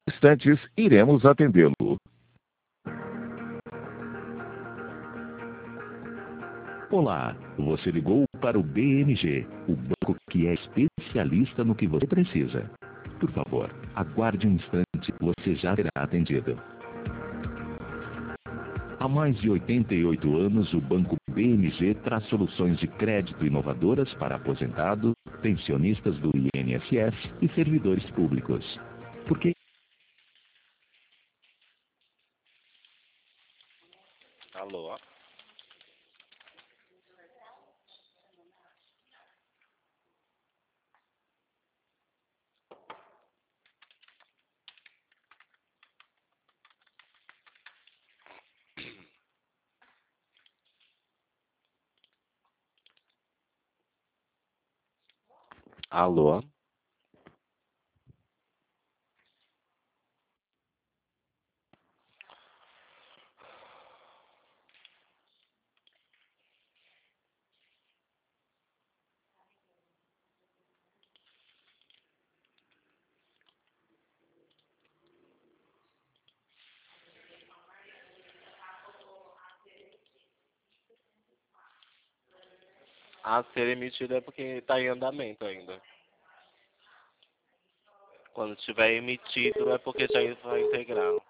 instantes, iremos atendê-lo. Olá, você ligou para o BMG, o banco que é especialista no que você precisa. Por favor, aguarde um instante, você já será atendido. Há mais de 88 anos, o Banco BMG traz soluções de crédito inovadoras para aposentados, pensionistas do INSS e servidores públicos. Porque Alô? Alô? A ser emitido é porque está em andamento ainda. Quando tiver emitido é porque já vai integrar.